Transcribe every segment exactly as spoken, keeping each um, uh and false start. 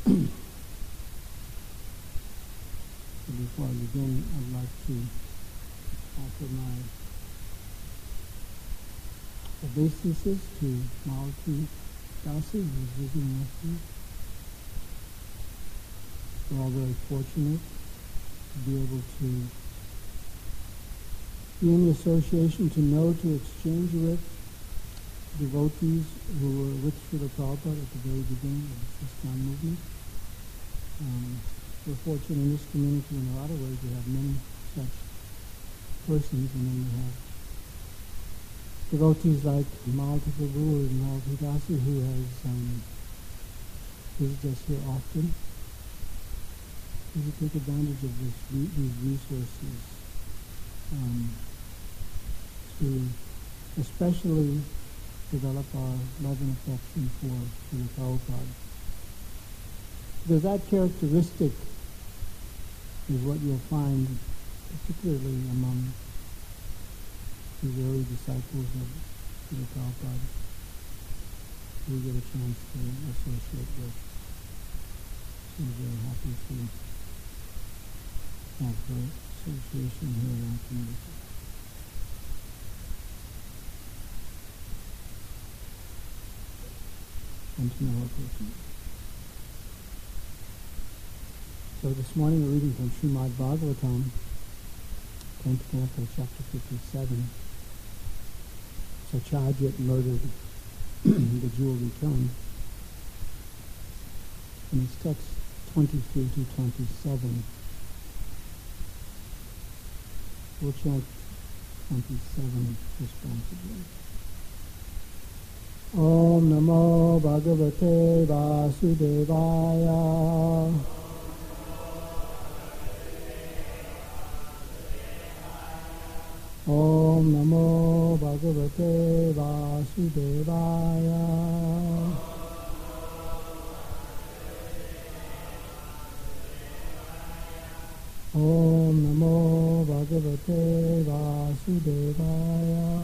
So before I begin, I'd like to offer my obeisances to Malati Dasi, who's visiting with me. We're all very fortunate to be able to be in the association, to know, to exchange with devotees who were with Srila Prabhupada at the very beginning of the ISKCON movement. Um, we're fortunate in this community in a lot of ways. We have many such persons, and then we have devotees like Malati Prabhu and Malati Dasi, who has um, visited us here often. We should take advantage of this, these resources um, to especially develop our love and affection for Srila Prabhupada. Because that characteristic is what you'll find particularly among the early disciples of Srila Prabhupada who we get a chance to associate with. So we're very happy to have her association here in our community. And to know her personally. So this morning we're reading from Srimad Bhagavatam, tenth canto, chapter fifty-seven. Satyajit murdered the jewelry tongue. And it's text twenty-three to twenty-seven. We'll chant twenty-seven responsibly. Om Namo Bhagavate Vasudevaya. Om Namo Bhagavate Vasudevaya. Om Namo Bhagavate Vasudevaya.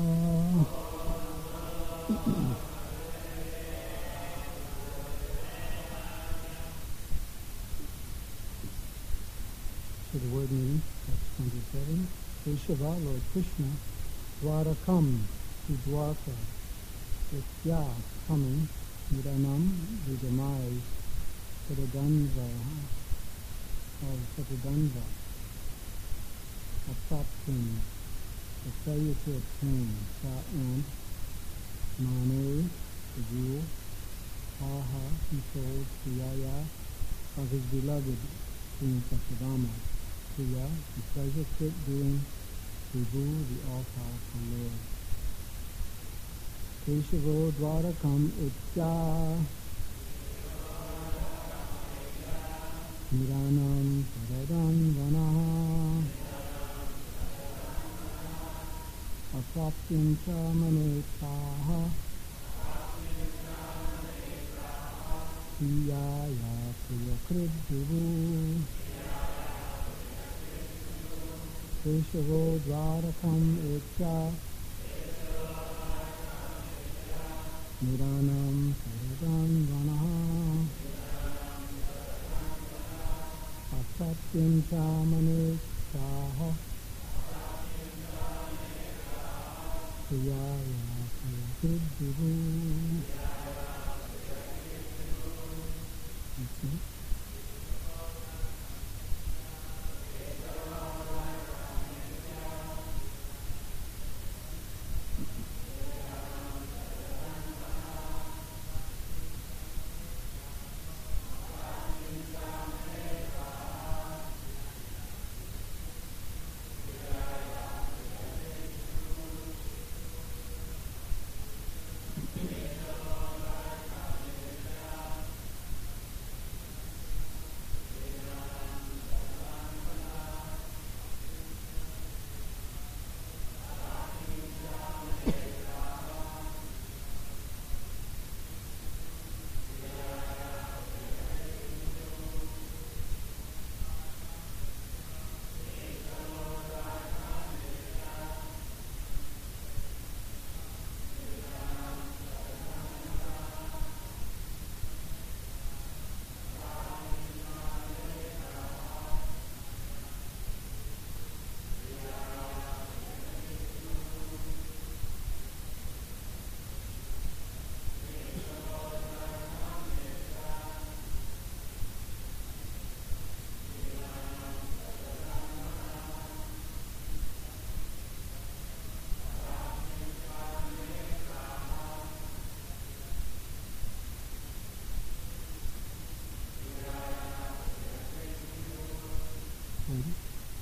So the word meaning, that's twenty-seven. Keshava, Lord Krishna, Dwarakam, to Dwarka, Satya, coming, Niranam, the demise, Satadanva, of Satadanva, Apaptin, the failure to obtain, Sa and Manu, the jewel, Aha, he told Priyaya, of his beloved Queen Satyabhama. Priya, the pleasure fit doing Vibhu, the all-powerful Lord. Keshavo Dwarakam Utya Niranam Paradan Vanaha Apraptim Cha Manetaha Priyaya Priyakrid Vibhu Keshavo Dwarakam Etya Niranam Saradan Vanaha Asatyam Chamane Saha Priyaya Priyakridvibu. That's it. important.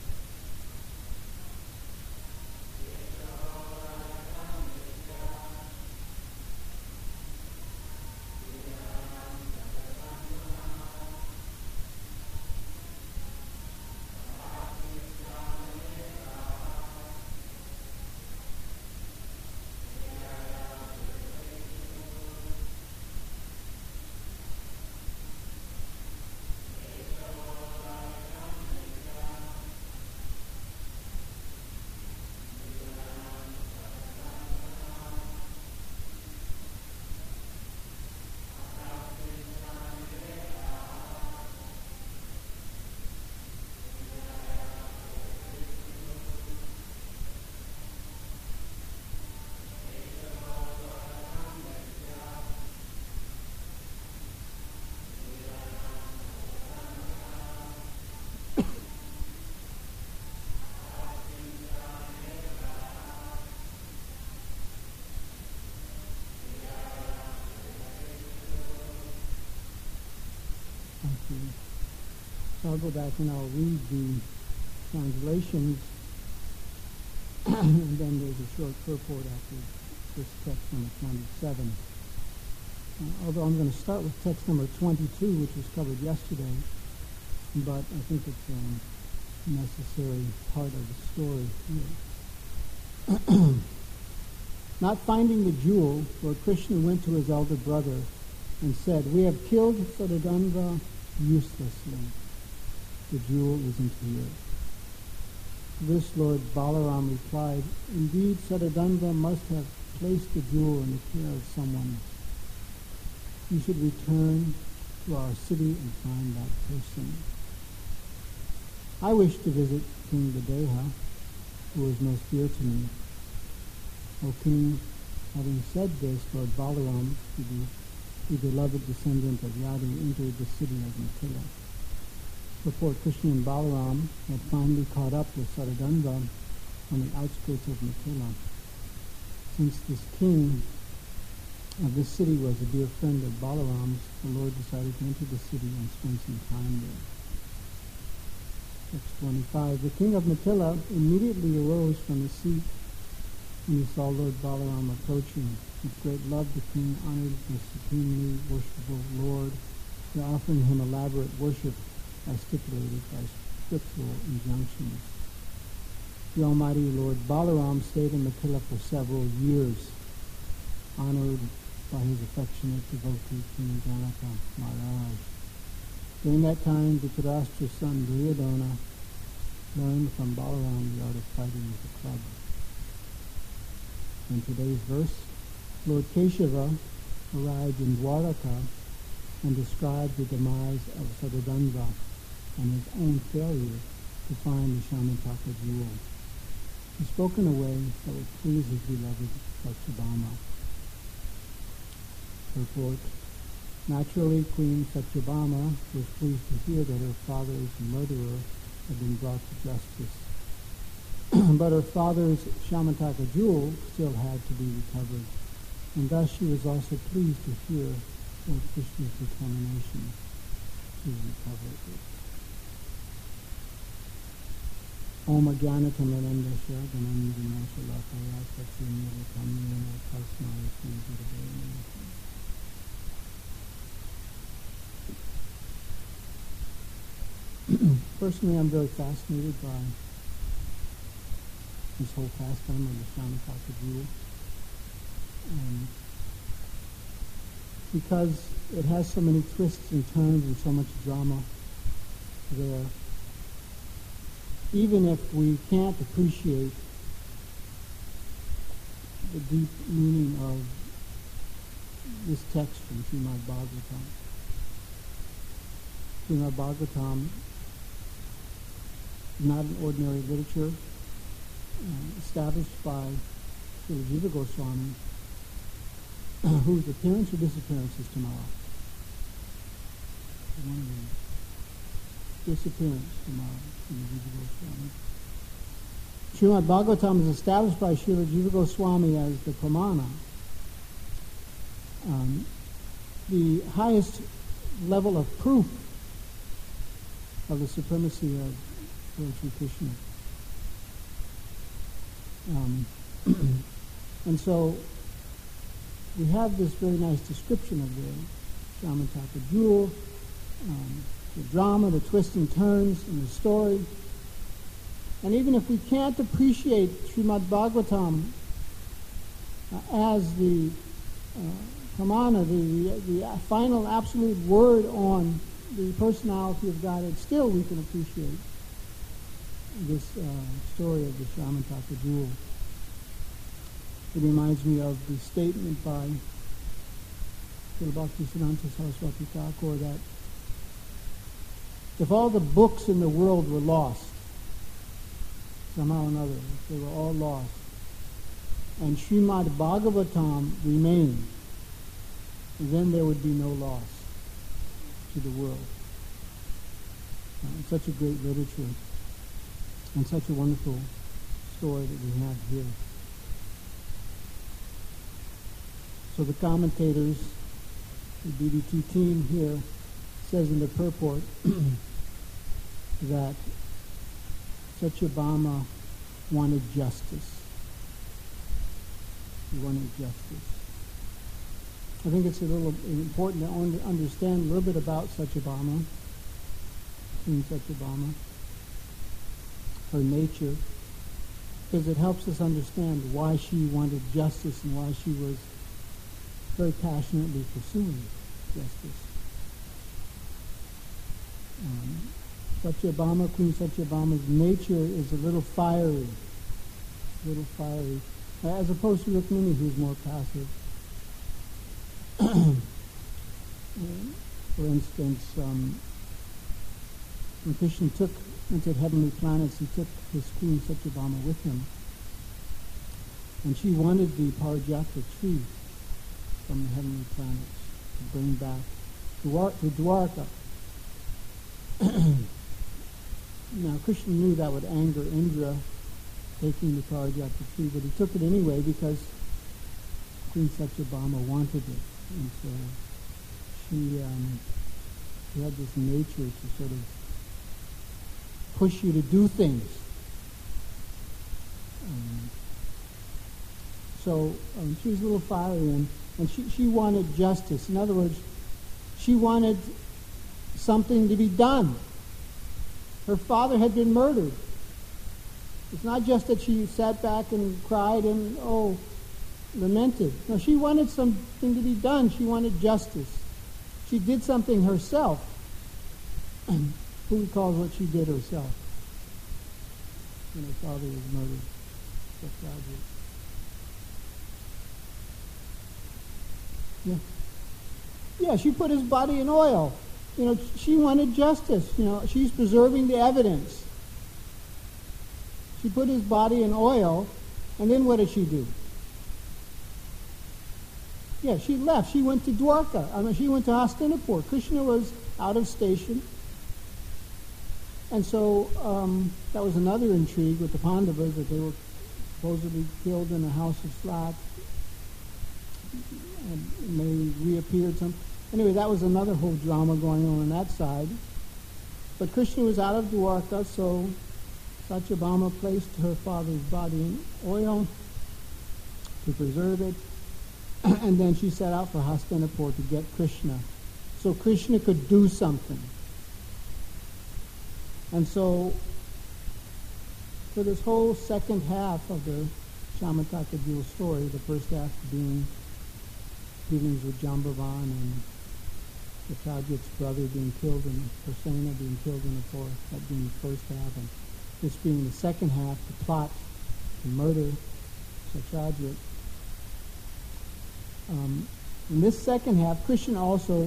So I'll go back and I'll read the translations, and then there's a short purport after this text number twenty-seven. Uh, although I'm going to start with text number twenty-two, which was covered yesterday, but I think it's a necessary part of the story here. Not finding the jewel, Lord Krishna went to his elder brother and said, "We have killed Sadadanda uselessly. The jewel isn't here." To this Lord Balaram replied, "Indeed, Sadadanda must have placed the jewel in the care of someone. You should return to our city and find that person." I wish to visit King Videha, who is most dear to me. O King, having said this, Lord Balaram, the beloved descendant of Yadu, entered the city of Mithila. Before Krishna and Balaram had finally caught up with Sadadanda on the outskirts of Mithila. Since this king of this city was a dear friend of Balaram's, the Lord decided to enter the city and spend some time there. Text twenty-five. The king of Mithila immediately arose from his seat when he saw Lord Balaram approaching. With great love, the king honored the supremely worshipful Lord by offering him elaborate worship as stipulated by scriptural injunctions. The Almighty Lord Balaram stayed in Mithila for several years, honored by his affectionate devotee King Janaka Maharaj. During that time, Dhritarashtra's son Duryodhana learned from Balaram the art of fighting with a club. In today's verse, Lord Keshava arrived in Dwaraka and described the demise of Sadadanda and his own failure to find the Shamantaka jewel. He spoke in a way that would please his beloved Satyabhama. Purport. Naturally, Queen Satyabhama was pleased to hear that her father's murderer had been brought to justice. But her father's Shamantaka jewel still had to be recovered, and thus she was also pleased to hear Lord Krishna's determination to recover it. Om Ajnanatamrandasya Ganandina Shalakaya Satsumira Kamyana Tasmaya Sri Gurave Namaha. Personally, I'm very fascinated by this whole pastime of the Shamantaka jewel. Um, because it has so many twists and turns and so much drama there. Even if we can't appreciate the deep meaning of this text from Srimad Bhagavatam. Srimad Bhagavatam is not an ordinary literature uh, established by Srila Jiva Goswami, whose appearance or disappearance is tomorrow. One of them. Disappearance tomorrow. Srimad Bhagavatam is established by Srila Jiva Goswami as the Pramana, um, the highest level of proof of the supremacy of Lord Sri Krishna. Um, and so we have this very nice description of the Shamantaka jewel, um, the drama, the twists and turns in the story. And even if we can't appreciate Srimad Bhagavatam uh, as the uh, pramana, the, the final absolute word on the personality of Godhead, still we can appreciate this uh, story of the Shamantaka jewel. It reminds me of the statement by Srila Bhaktisiddhanta Saraswati Thakur that if all the books in the world were lost, somehow or another, if they were all lost, and Srimad Bhagavatam remained, then there would be no loss to the world. Uh, it's such a great literature and such a wonderful story that we have here. So the commentators, the B D T team here, says in the purport that Satyabhama wanted justice. He wanted justice. I think it's a little important to understand a little bit about Satyabhama, Queen Satyabhama, her nature, because it helps us understand why she wanted justice and why she was very passionately pursuing justice. Um, Satyabhama, Queen Satyabhama's nature is a little fiery, a little fiery, as opposed to Rukmini, who's more passive. For instance, um, when Krishna took into heavenly planets, he took his Queen Satyabhama with him, and she wanted the Parijata tree from the heavenly planets to bring back to Dwarka. Now, Krishna knew that would anger Indra, taking the Parijata tree, but he took it anyway because Queen Satyabhama wanted it. And so she, um, she had this nature to sort of push you to do things. Um, so um, she was a little fiery, and, and she, she wanted justice. In other words, she wanted something to be done. Her father had been murdered. It's not just that she sat back and cried and, oh, lamented. No, she wanted something to be done. She wanted justice. She did something herself. Who recalls what she did herself when her father was murdered? That's tragic. Yeah. Yeah, she put his body in oil. You know, she wanted justice. You know, she's preserving the evidence. She put his body in oil, and then what did she do? Yeah, she left. She went to Dwarka. I mean, she went to Hastinapur. Krishna was out of station. And so um, that was another intrigue with the Pandavas, that they were supposedly killed in a house of flax. And they reappeared some. Anyway, that was another whole drama going on on that side. But Krishna was out of Dwarka, so Satyabhama placed her father's body in oil to preserve it. And then she set out for Hastinapur to get Krishna, so Krishna could do something. And so, for this whole second half of the Shamantaka jewel story, the first half being dealings with Jambavan and the Tajik's brother being killed and Prasenna being killed in the forest, that being the first half, and this being the second half, the plot to murder Satyajit. Um, in this second half, Krishna also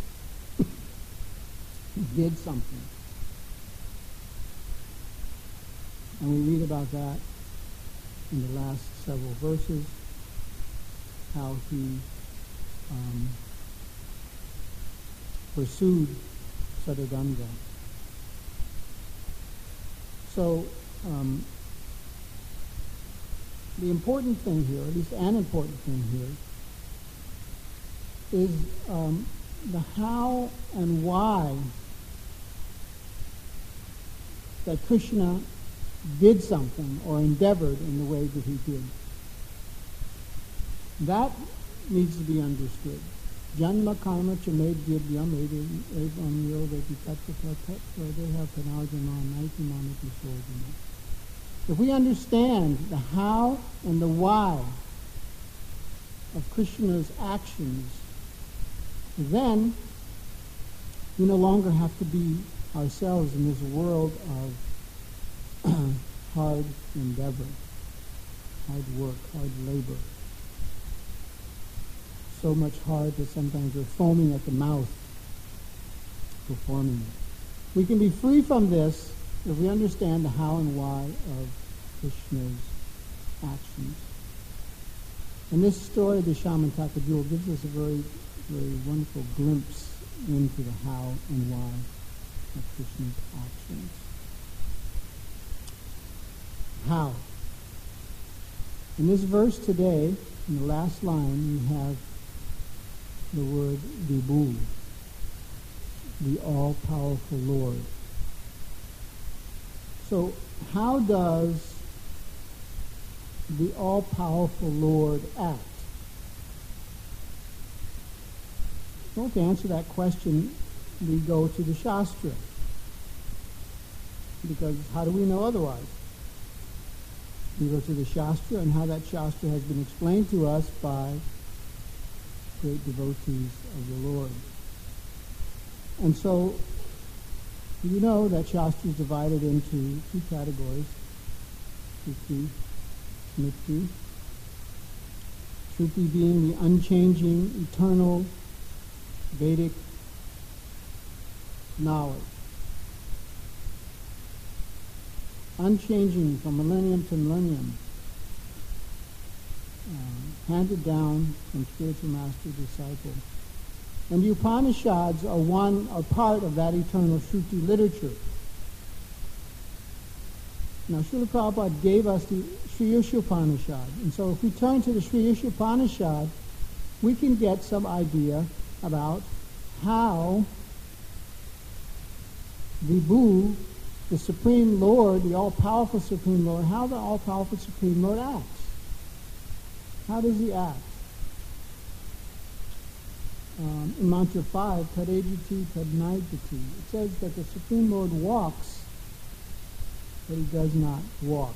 did something. And we read about that in the last several verses, how he um, pursued Sadaganga. So, um, the important thing here, at least an important thing here, is um, the how and why that Krishna did something or endeavored in the way that he did. That needs to be understood. Janma karma chamed divyam evam yo vedi tattva tattva panarjana naiti manati sordana. If we understand the how and the why of Krishna's actions, then we no longer have to be ourselves in this world of hard endeavor, hard work, hard labor. So much hard that sometimes we're foaming at the mouth performing it. We can be free from this if we understand the how and why of Krishna's actions. And this story of the Shamantaka jewel gives us a very, very wonderful glimpse into the how and why of Krishna's actions. How? In this verse today, in the last line, we have the word Vibhu, the all-powerful Lord. So, how does the all-powerful Lord act? Well, to answer that question, we go to the Shastra. Because how do we know otherwise? We go to the Shastra, and how that Shastra has been explained to us by great devotees of the Lord. And so, you know that Shastra is divided into two categories, Shruti, Smriti. Shruti being the unchanging, eternal, Vedic knowledge. Unchanging from millennium to millennium. Uh, handed down from spiritual master to disciple. And the Upanishads are one, are part of that eternal Shruti literature. Now, Srila Prabhupada gave us the Sri Yusha Upanishad. And so if we turn to the Sri Yusha Upanishad, we can get some idea about how Vibhu, the Supreme Lord, the all-powerful Supreme Lord, how the all-powerful Supreme Lord acts. How does he act? Um, in Mantra five, Tadejiti Tadnaidati, it says that the Supreme Lord walks, but he does not walk.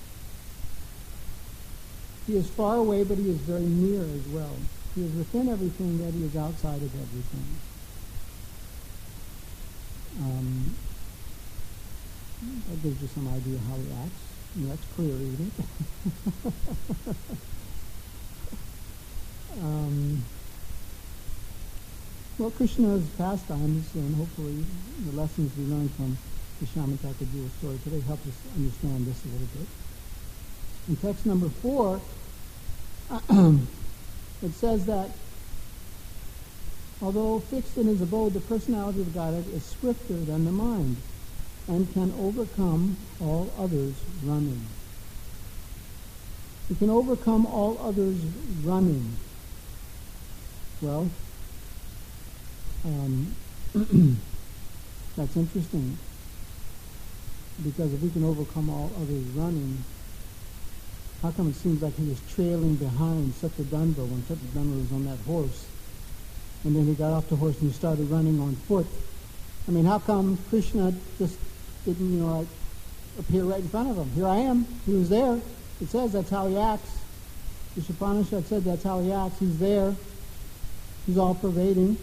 He is far away, but he is very near as well. He is within everything, yet he is outside of everything. Um, that gives you some idea how he acts. And that's clear, isn't it? um, well, Krishna's pastimes, and hopefully the lessons we learned from the Shamantaka jewel story today help us understand this a little bit. In text number four, it says that although fixed in his abode, the personality of God is swifter than the mind and can overcome all others running. He can overcome all others running. Well, um, that's interesting, because if we can overcome all others running, how come it seems like he was trailing behind Satyadanva when Satyadanva was on that horse, and then he got off the horse and he started running on foot? I mean, how come Krishna just didn't, you know, like appear right in front of him? Here I am. He was there. It says that's how he acts. The Upanishad said that's how he acts. He's there. He's all pervading.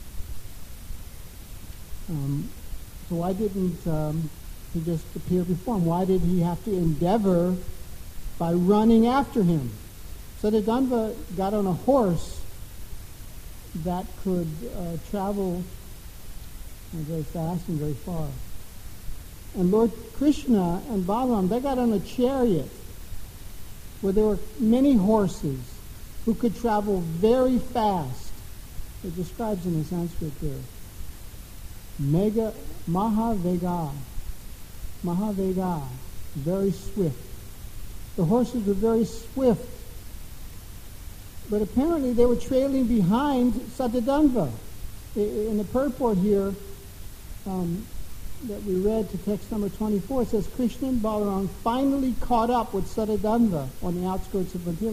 Um, so why didn't um, he just appear before him? Why did he have to endeavor by running after him? So that Satyadanva got on a horse that could uh, travel very fast and very far. And Lord Krishna and Balaram, they got on a chariot where there were many horses who could travel very fast. It describes in the Sanskrit there. Mega, Mahavega. Mahavega. Very swift. The horses were very swift. But apparently they were trailing behind Satyadanva. In the purport here, um, that we read to text number twenty-four, it says Krishna and Balaram finally caught up with Satadanda on the outskirts of Mithila.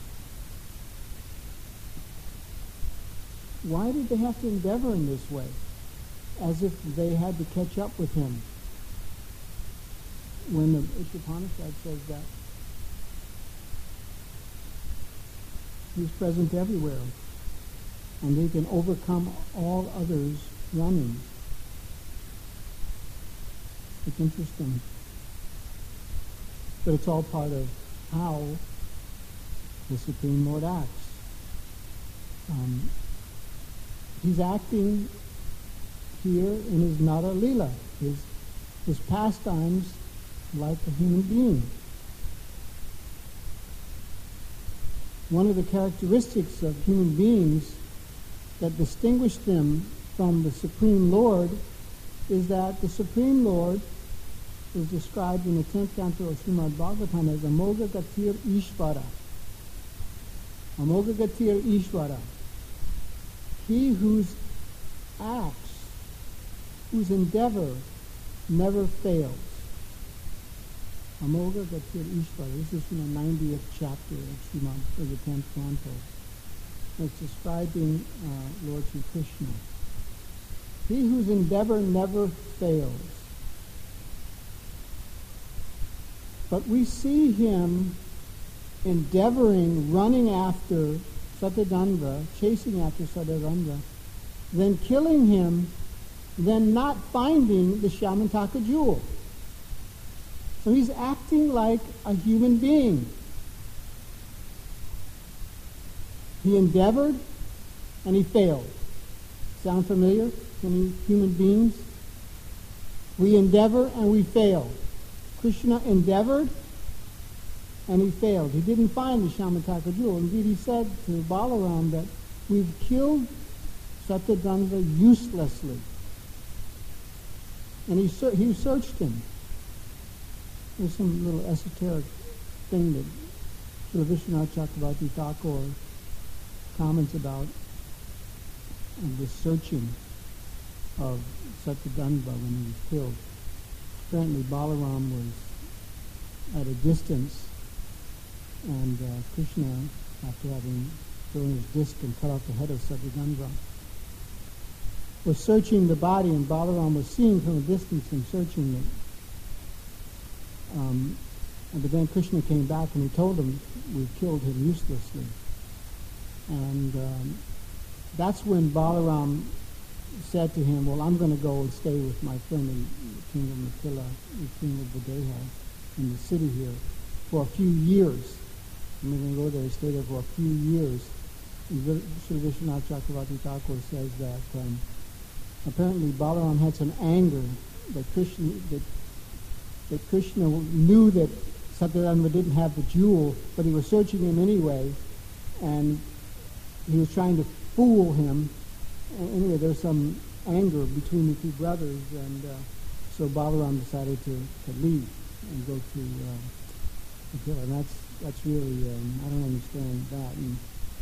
Why did they have to endeavor in this way? As if they had to catch up with him. When the Upanishad says that he's present everywhere, and they can overcome all others running. It's interesting. But it's all part of how the Supreme Lord acts. Um, he's acting here in his Nara Lila, his, his pastimes like a human being. One of the characteristics of human beings that distinguish them from the Supreme Lord is that the Supreme Lord is described in the tenth canto of Srimad Bhagavatam as Amoga Gatir Ishvara. Amoga Gatir Ishvara. He whose acts, whose endeavor never fails. Amoga Gatir Ishvara. This is from the ninetieth chapter of Srimad, of the tenth canto. It's describing uh, Lord Sri Krishna. He whose endeavor never fails. But we see him endeavoring, running after Satadanda, chasing after Satadanda, then killing him, then not finding the Shamantaka jewel. So he's acting like a human being. He endeavored and he failed. Sound familiar to any human beings? We endeavor and we fail. Krishna endeavored and he failed. He didn't find the Shamantaka jewel. Indeed, he said to Balaram that we've killed Satadanda uselessly. And he, ser- he searched him. There's some little esoteric thing that Srila Vishwanath Chakravarti Thakur comments about uh, the searching of Satadanda when he was killed. Apparently Balaram was at a distance, and uh, Krishna, after having thrown his disc and cut off the head of Satadanda, was searching the body, and Balaram was seeing from a distance and searching it. Um, but then Krishna came back and he told him, we killed him uselessly. And um, that's when Balaram said to him, well, I'm going to go and stay with my friend in the king of Mithila, the king of Videha, in the city here, for a few years. I'm going to go there and stay there for a few years. And Sri Vishwanath Chakravarti Thakur says that um, apparently Balaram had some anger that Krishna, that, that Krishna knew that Satadanda didn't have the jewel, but he was searching him anyway, and he was trying to fool him. And anyway, there's some anger between the two brothers, and uh, so Balaram decided to, to leave and go to uh, Mithila. And that's that's really um, I don't understand that, and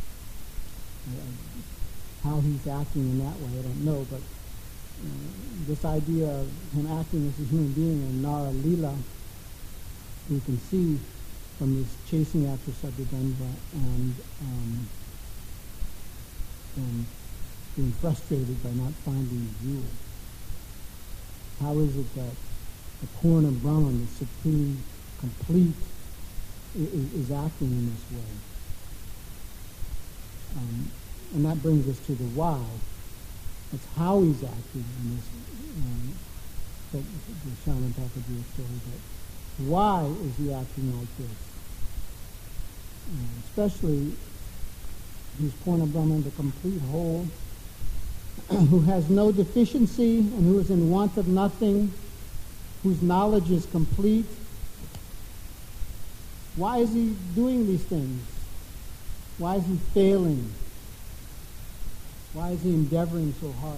uh, how he's acting in that way, I don't know. But uh, this idea of him acting as a human being in Nara Lila, we can see from this chasing after Satadanda and um, and being frustrated by not finding the jewel. How is it that the Purna Brahman, the supreme, complete, is, is acting in this way? Um, and that brings us to the why. That's how he's acting in this, um, the, the Shamantaka jewel story. But why is he acting like this? Uh, especially, he's Purna Brahman, the complete whole, who has no deficiency and who is in want of nothing, whose knowledge is complete. Why is he doing these things? Why is he failing? Why is he endeavoring so hard?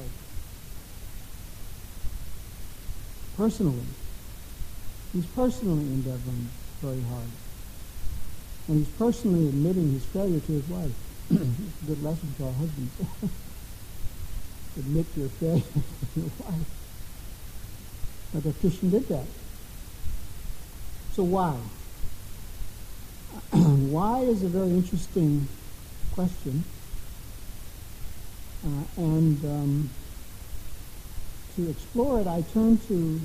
Personally. He's personally endeavoring very hard. And he's personally admitting his failure to his wife. It's a good lesson for our husbands. Admit your failure to your wife. But the Krishna did that. So why? Why is a very interesting question. Uh, and um, to explore it, I turn to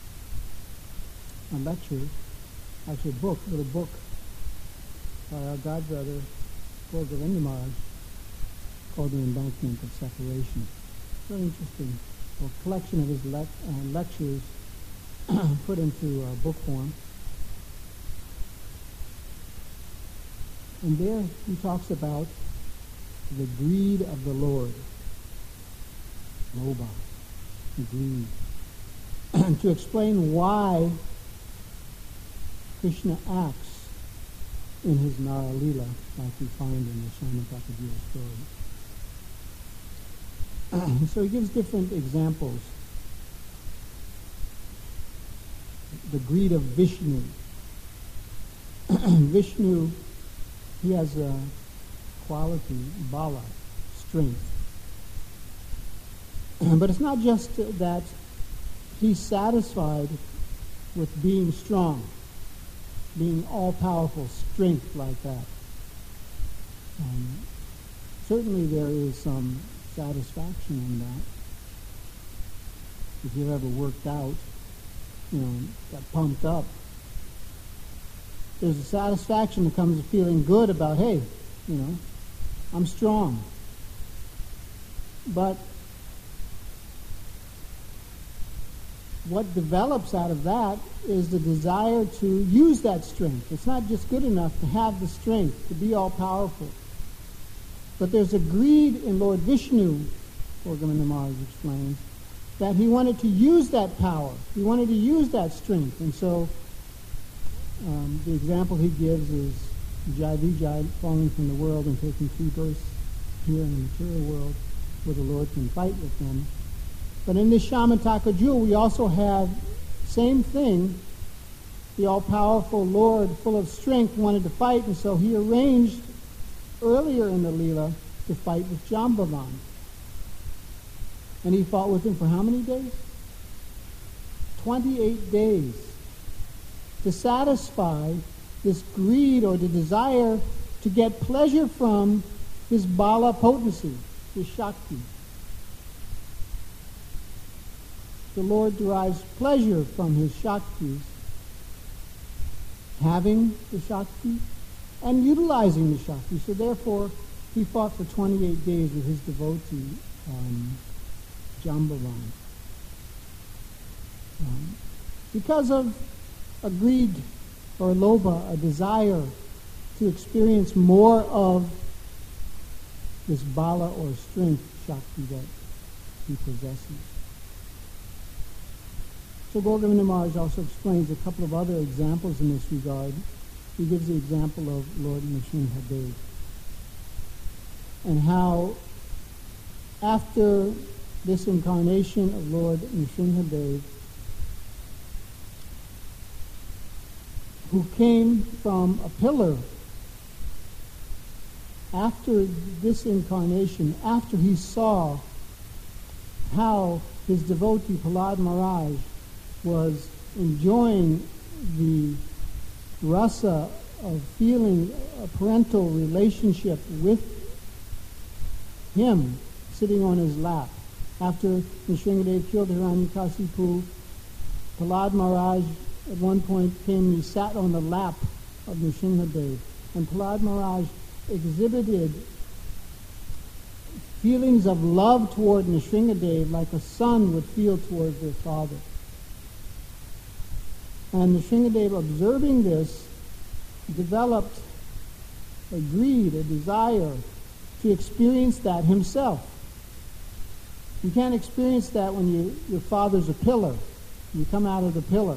a lecture, actually a book, a little book by our godbrother, Gaur Govinda Maharaj, called The Embankment of Separation. Very interesting. A collection of his le- uh, lectures put into uh, book form. And there he talks about the greed of the Lord. Lobha, the greed. To explain why Krishna acts in his Nara Leela, like we find in the Shyamataka story. So he gives different examples. The greed of Vishnu. Vishnu, he has a quality, bala, strength. But it's not just that he's satisfied with being strong, being all-powerful, strength like that. Um, certainly there is some satisfaction in that. If you've ever worked out, you know, got pumped up, there's a satisfaction that comes with feeling good about, hey, you know, I'm strong. But what develops out of that is the desire to use that strength. It's not just good enough to have the strength, to be all-powerful. But there's a greed in Lord Vishnu, Gaur Govinda Maharaj explains, that he wanted to use that power. He wanted to use that strength. And so um, the example he gives is Jai Vijay falling from the world and taking three births here in the material world where the Lord can fight with them. But in this Shamataka jewel, we also have same thing. The all-powerful Lord, full of strength, wanted to fight, and so he arranged earlier in the Leela to fight with Jambavan. And he fought with him for how many days? twenty-eight days. To satisfy this greed or the desire to get pleasure from his bala potency, his Shakti. The Lord derives pleasure from his Shaktis, having the Shakti and utilizing the Shakti. So therefore, he fought for twenty-eight days with his devotee, um, Jambavan. Um, because of a greed or lobha, a desire to experience more of this bala or strength Shakti that he possesses. So Gaur Govinda Maharaj also explains a couple of other examples in this regard. He gives the example of Lord Nrsimhadev and how after this incarnation of Lord Nrsimhadev, who came from a pillar, after this incarnation, after he saw how his devotee Prahlad Maharaj was enjoying the rasa of feeling a parental relationship with him sitting on his lap. After Nrsimhadev killed Hiranyakasipu, Prahlad Maharaj at one point came and he sat on the lap of Nrsimhadev. And Prahlad Maharaj exhibited feelings of love toward Nrsimhadev like a son would feel towards their father. And Nrsimhadev, observing this, developed a greed, a desire to experience that himself. You can't experience that when you, your father's a pillar. You come out of the pillar.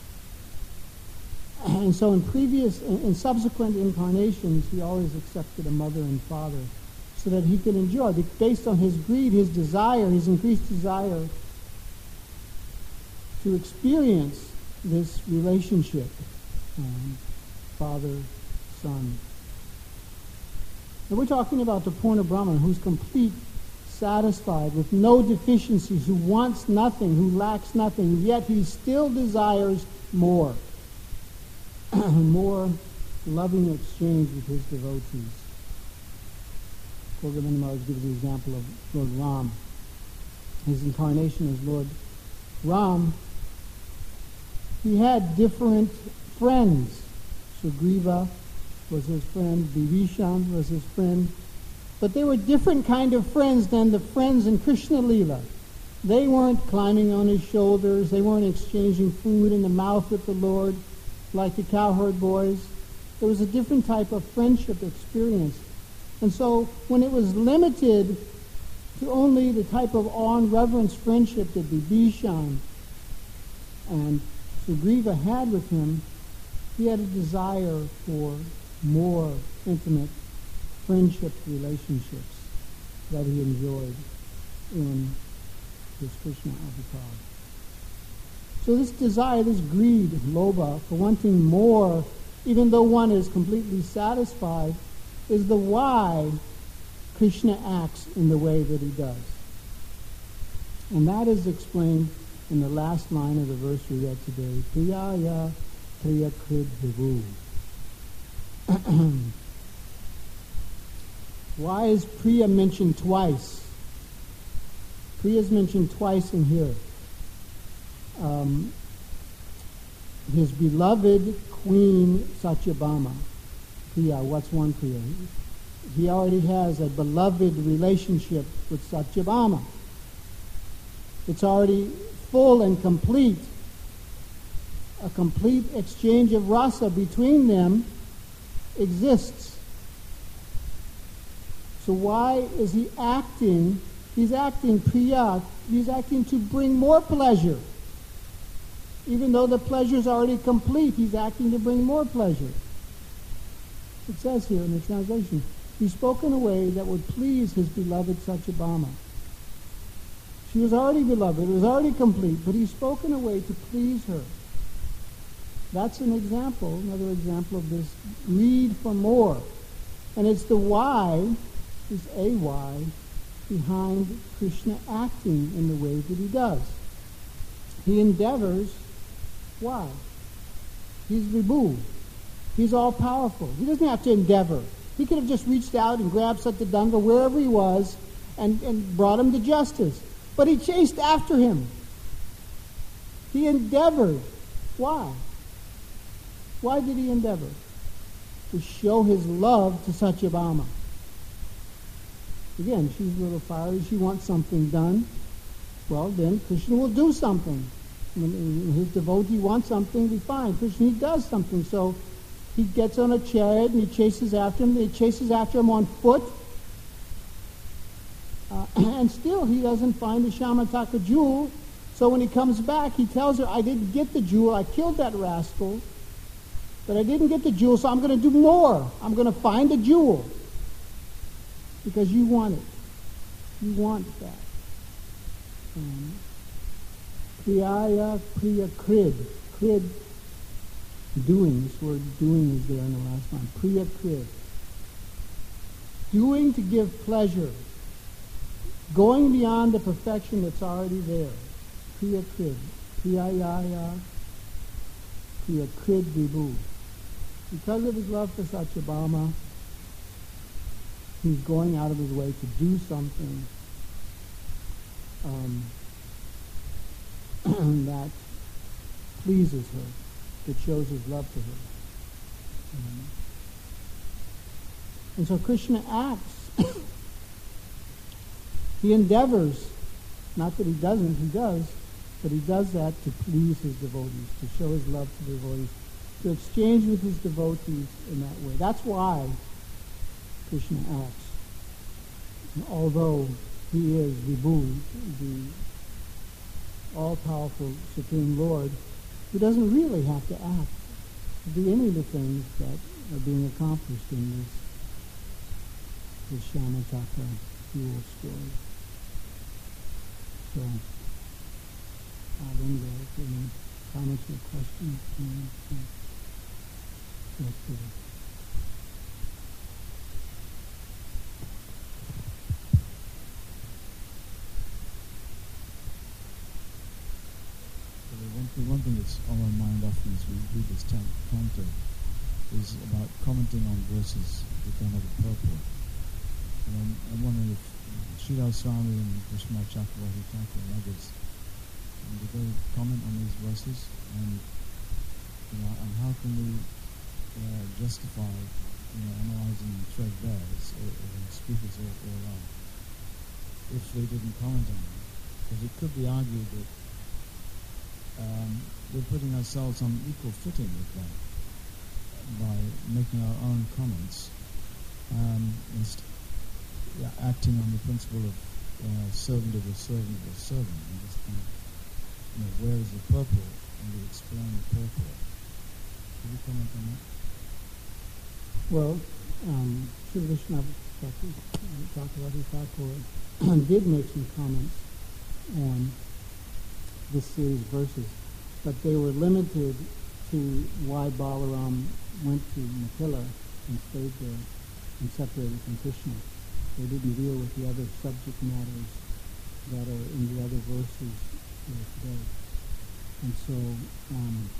And so in previous, in, in subsequent incarnations, he always accepted a mother and father so that he could enjoy, based on his greed, his desire, his increased desire to experience this relationship, um, father, son. And we're talking about the Purna Brahman, whose complete satisfied, with no deficiencies, who wants nothing, who lacks nothing, yet he still desires more. More loving exchange with his devotees. Govinda Maharaj gives the example of Lord Ram. His incarnation as Lord Ram, he had different friends. Sugriva was his friend, Vibhishan was his friend, but they were different kind of friends than the friends in Krishna Leela. They weren't climbing on his shoulders, they weren't exchanging food in the mouth with the Lord like the cowherd boys. There was a different type of friendship experience. And so when it was limited to only the type of awe and reverence friendship that Vibhishan and Sugriva had with him, he had a desire for more intimate friendship relationships that he enjoyed in his Krishna avatar. So this desire, this greed, lobha, for wanting more, even though one is completely satisfied, is the why Krishna acts in the way that he does. And that is explained in the last line of the verse we read today. Priyaya Priya Krid Vibhu. Why is Priya mentioned twice? Priya is mentioned twice in here. Um, his beloved queen Satyabhama. Priya, what's one Priya? He already has a beloved relationship with Satyabhama. It's already full and complete. A complete exchange of rasa between them exists. So why is he acting? He's acting Priya. He's acting to bring more pleasure. Even though the pleasure is already complete, he's acting to bring more pleasure. It says here in the translation, he spoke in a way that would please his beloved Satyabhama. She was already beloved, it was already complete, but he spoke in a way to please her. That's an example, another example of this need for more. And it's the why, is a why, behind Krishna acting in the way that he does. He endeavors, why? He's Vibhu. He's all-powerful. He doesn't have to endeavor. He could have just reached out and grabbed Satyadanga wherever he was and, and brought him to justice. But he chased after him. He endeavored. Why? Why did he endeavor? To show his love to Satyabhama. Again, she's a little fiery. She wants something done. Well, then Krishna will do something. When his devotee wants something, we find Krishna, he does something. So he gets on a chariot and he chases after him. He chases after him on foot. Uh, and still he doesn't find the Shamataka jewel. So when he comes back, he tells her, I didn't get the jewel. I killed that rascal. But I didn't get the jewel, so I'm going to do more. I'm going to find the jewel. Because you want it. You want that. Um, Priyaya Priya Krid. Krid, doing. This word doing is there in the last line. Priya Krid. Doing to give pleasure. Going beyond the perfection that's already there. Priya Krid. Priyaya Priya Krid Vibhu. Because of his love for Satyabhama, he's going out of his way to do something um, that pleases her, that shows his love to her. Um, and so Krishna acts. He endeavors, not that he doesn't, he does, but he does that to please his devotees, to show his love to the devotees, to exchange with his devotees in that way. That's why Krishna acts. And although he is Vibhu, the all-powerful Supreme Lord, he doesn't really have to act to do any of the things that are being accomplished in this, this Shamataka jewel story. So, I'll end there. If any comments or questions? Mm-hmm. That's good. one thing that's on my mind often as we read this tan- canto is about commenting on verses that don't have a purport. And I'm, I'm wondering if Sridhar Swami and Krishna Chakravarti Thakur and others, um, did they comment on these verses? And, you know, and how can we uh, justify, you know, analyzing threadbare as uh, speakers all, all are, if they didn't comment on them? Because it could be argued that um, we're putting ourselves on equal footing with them by making our own comments, um, inst- yeah, acting on the principle of uh, servant of a servant of a servant, and just kind of, you know, where is the purport, and we explain the purport. Can you comment on that? Well, um, Sri Vishwanath Chakravarti Thakur did make some comments on this series of verses, but they were limited to why Balaram went to Mithila and stayed there and separated from Krishna. They didn't deal with the other subject matters that are in the other verses here today. And so, um,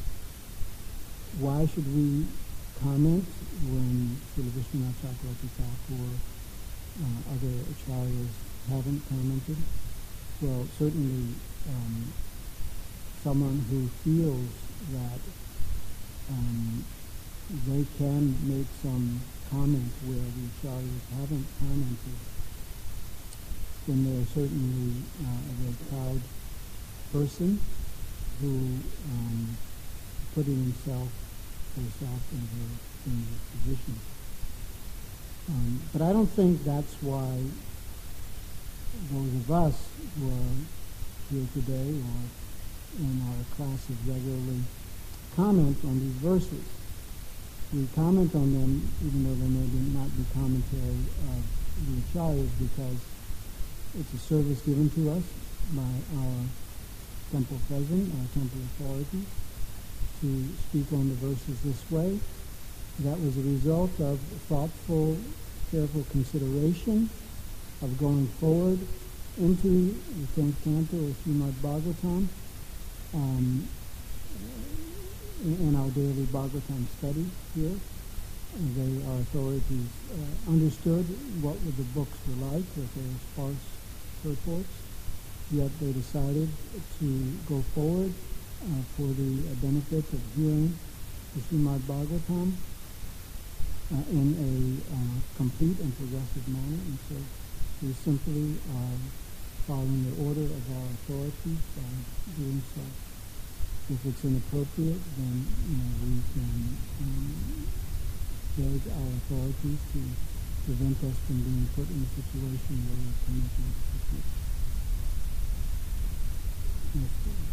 why should we comment when Srila Vishwanath Chakravarti Thakur or uh, other acharyas haven't commented? Well, certainly um, someone who feels that um, they can make some comment where the acharyas haven't commented, then they're certainly uh, a very proud person who um, putting himself or herself in the, in the position. Um, but I don't think that's why those of us who are here today or in our classes regularly comment on these verses. We comment on them even though they may not be commentary of the acharyas, because it's a service given to us by our temple president, our temple authority, to speak on the verses this way. That was a result of thoughtful, careful consideration of going forward into the tenth canto of Srimad Bhagavatam, um, in, in our daily Bhagavatam study here. And they, our authorities, uh, understood what the books were like, that they were sparse purports, yet they decided to go forward uh, for the uh, benefit of hearing the Srimad Bhagavatam uh, in a uh, complete and progressive manner. And so we simply are following the order of our authorities by doing so. If it's inappropriate, then you know we can um, beg our authorities to prevent us from being put in a situation where we can make an excuse. Next please.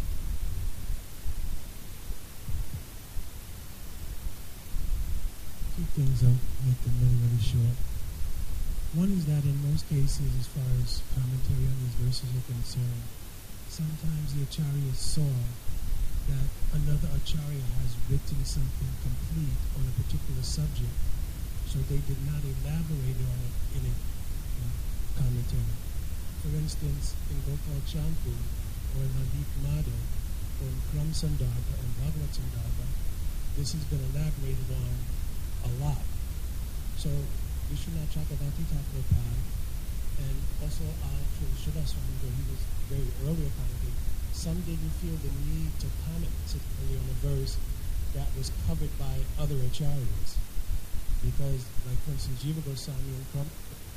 Two things, I'll make them really, really short. One is that in most cases, as far as commentary on these verses are concerned, sometimes the acharya saw that another acharya has written something complete on a particular subject, so they did not elaborate on it in a in commentary. For instance, in Gopal Champu, or in Hadith Madhav, or in Kram Sandarbha and Bhagavad Sandarbha, this has been elaborated on a lot. So Vishwanath Chakravarti Thakur and also uh, Sridhar Swami, though he was very early upon it, some didn't feel the need to comment particularly on a verse that was covered by other acharyas. Because, like for instance, Jiva Goswami and Kram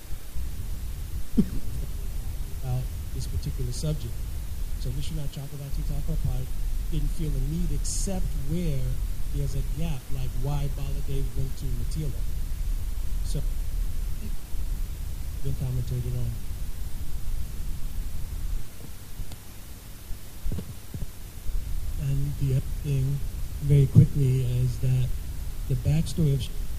about this particular subject. So Vishwanath Chakravarti Thakur didn't feel the need except where there's a gap, like why Baladev went to Mithila. So, been commentated on. And the other thing, very quickly, is that the backstory of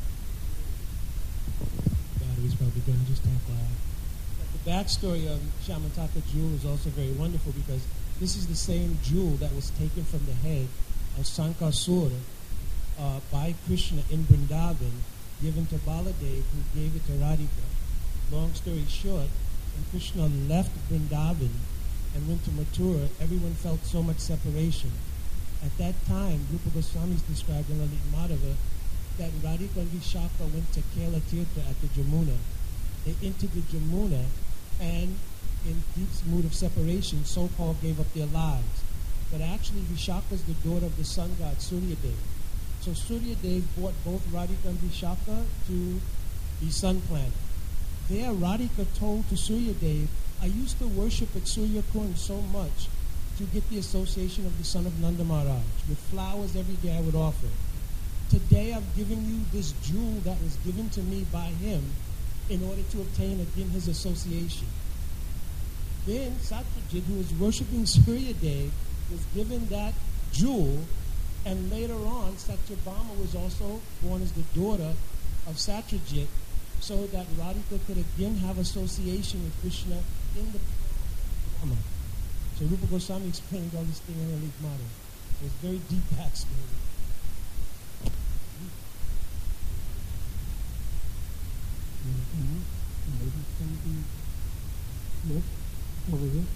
God, he's probably going to just talk loud. The backstory of Shamantaka jewel is also very wonderful, because this is the same jewel that was taken from the head of Sankasura uh, by Krishna in Vrindavan, given to Baladev, who gave it to Radhika. Long story short, when Krishna left Vrindavan and went to Mathura, everyone felt so much separation. At that time, Rupa Goswami described in Lalit Madhava that Radhika and Vishaka went to Kela Tirtha at the Jamuna. They entered the Jamuna and in deep mood of separation, so-called gave up their lives. But actually, Vishaka is the daughter of the sun god, Suryadev. So Suryadev brought both Radhika and Vishaka to the sun planet. There, Radhika told to Suryadev, I used to worship at Surya Kund so much to get the association of the son of Nanda Maharaj. With flowers every day I would offer. Today I'm giving you this jewel that was given to me by him in order to obtain again his association. Then Satyajit, who was worshiping Suryadev, was given that jewel, and later on Satyabhama was also born as the daughter of Satyajit, so that Radhika could again have association with Krishna in the Brahma. So Rupa Goswami explained all this thing in Lalit Madhava. So it's very deep backstory. Yes, over here.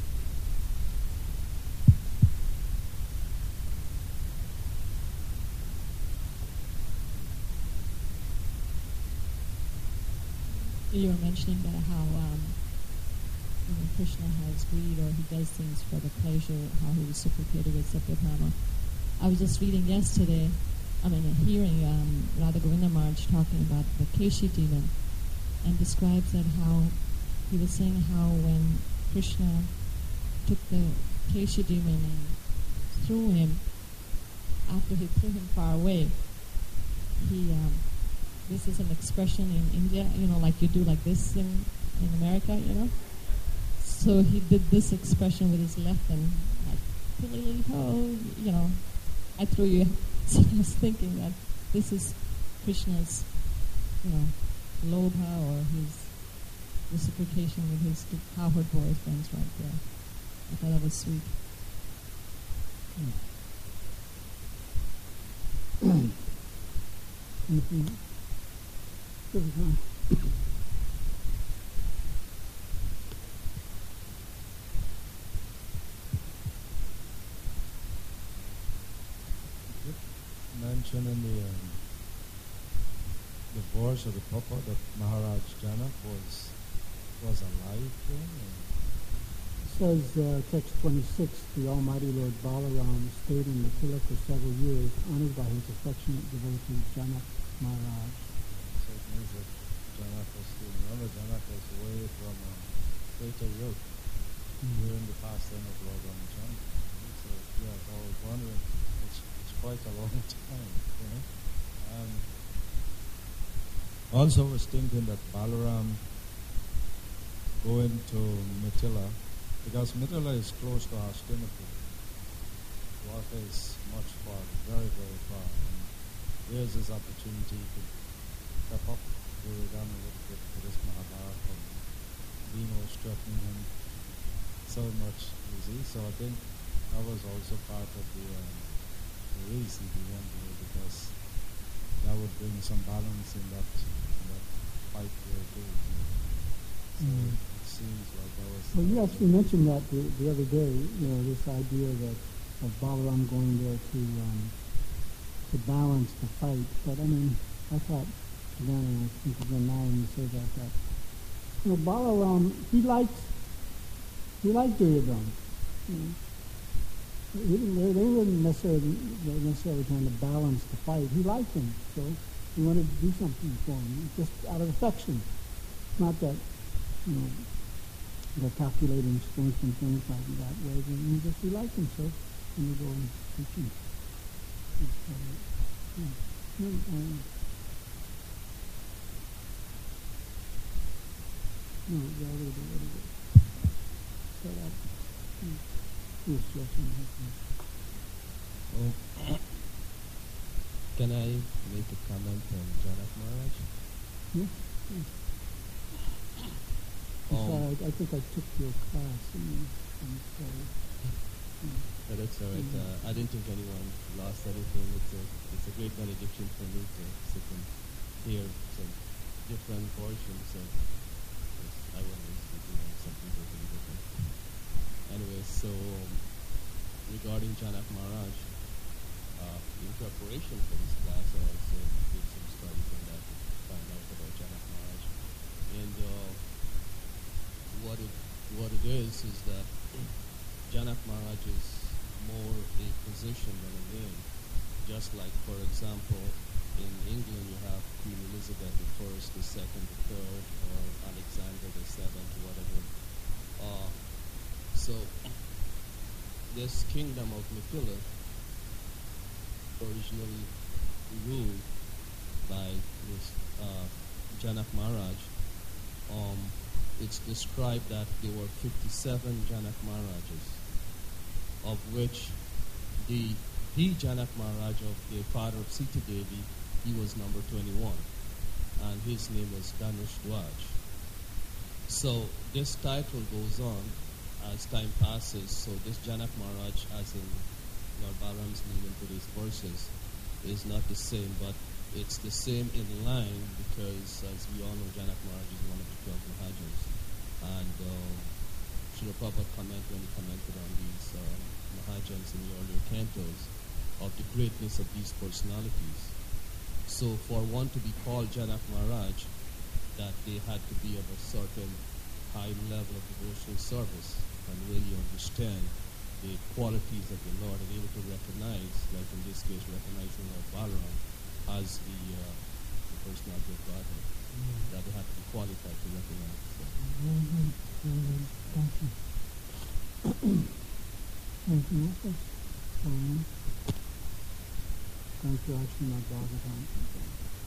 You were mentioning that how um, you know, Krishna has greed, or he does things for the pleasure, how he reciprocated with Satyabhama. I was just reading yesterday, I mean, hearing um, Radha Govinda Maharaj talking about the Keshi demon, and describes that how he was saying how when Krishna took the Keshi demon and threw him, after he threw him far away, he um, this is an expression in India, you know, like you do like this in, in America, you know. So he did this expression with his left and like, oh, you know, I threw you. So I was thinking that this is Krishna's, you know, lobha, or his reciprocation with his two cowherd boy friends right there. I thought that was sweet. Mm. Mm-hmm. Mention in the um, the verse of the purport that Maharaj Janak was was alive then? It says, uh, text twenty-six, the Almighty Lord Balaram stayed in Mithila for several years, honored by his affectionate devotee Janak Maharaj. So it means that Janak was still, remember Janak was away from um, Kreta Yuga mm-hmm. during the pastime of Lord Ramachandra. So yeah, I was wondering, it's, it's quite a long time, you know. Um, also was thinking that Balaram going to Mithila, because Mithila is close to Hastinapur. Dwarka is much farther, very, very far. And here's his opportunity to step up to down a little bit for this Mahabharata. And Bhima was threatening him so much, you see. So I think that was also part of the, um, the reason he went there, because that would bring some balance in that, in that fight they were doing. You know? So mm. it seems like that was... Well, you actually mentioned that the, the other day, you know, this idea that of Balaram going there to um, to balance the fight. But I mean, I thought, again, and I think again now when you say that, that you know, Balaram, he liked he liked Duryodhana. You know. He didn't, they, they weren't necessarily necessarily trying to balance the fight. He liked him, so he wanted to do something for him, just out of affection. Not that, you know, they're calculating strength and things like that way. He just he liked him, so and you go and teach him. So, yeah. And, um, no, the other the other way. So that. Hmm. Yes, yes, oh. Can I make a comment on Janak Maharaj? Yeah. yeah. Um, sorry, I, I think I took your class. And I'm sorry. Yeah. No, that's all right. Uh, I didn't think anyone lost anything. It's a it's a great benediction for me to sit and hear some different portions of this. I was speaking on something totally different. Anyway, so um, regarding Janak Maharaj, preparation for this class, I also did some studies on that to find out about Janak Maharaj. And uh, what it what it is is that Janak Maharaj is more a position than a name. Just like, for example, in England you have Queen Elizabeth the First, the Second, the Third, or Alexander the Seventh, whatever. Uh, so this kingdom of Mithila, originally ruled by this uh, Janak Maharaj, um, it's described that there were fifty-seven Janak Maharajas, of which the he Janak Maharaj, of the father of Sita Devi, he was number twenty-one, and his name was Dhanush Dwaj. So this title goes on as time passes. So this Janak Maharaj, as in Lord Balaram's meaning to these verses, is not the same, but it's the same in line, because as we all know, Janak Maharaj is one of the twelve Mahajans. And um, Srila Prabhupada commented when he commented on these uh, Mahajans in the earlier cantos of the greatness of these personalities. So for one to be called Janak Maharaj, that they had to be of a certain high level of devotional service and really understand the qualities of the Lord and able to recognize, like in this case, recognizing Lord Balaram as the, uh, the personality of Godhead, mm-hmm. that they had to be qualified to recognize. So. Very good, very good. Thank you. Anything else? Um, Thank you, Srimad Bhagavatam.